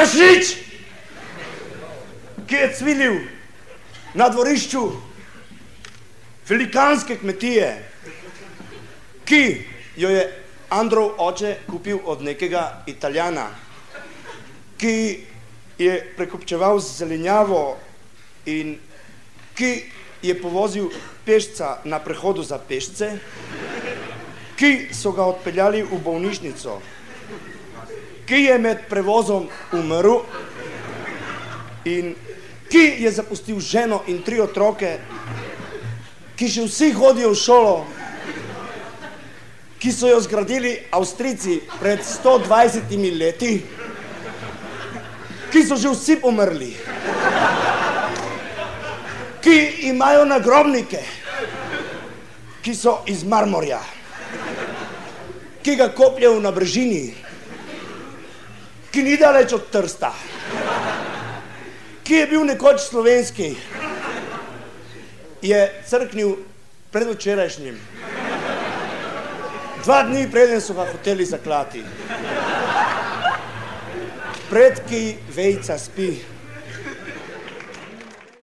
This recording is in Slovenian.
prašič, ki je cvilil na dvorišču velikanske kmetije, ki jo je Androv oče kupil od nekega Italijana, ki je prekupčeval z zelenjavo in ki je povozil pešca na prehodu za pešce, ki so ga odpeljali v bolnišnico, ki je med prevozom umrl in ki je zapustil ženo in 3 otroke, ki še vsi hodijo v šolo, ki so jo zgradili Avstrijci pred 120 leti, ki so že vsi pomrli, ki imajo nagrobnike, ki so iz marmorja, ki ga kopljejo na brežini, ki ni daleč od Trsta, ki je bil nekoč slovenski, je crknil predvčerajšnjim, 2 dni preden so ga hoteli zaklati. Predki vejca spi.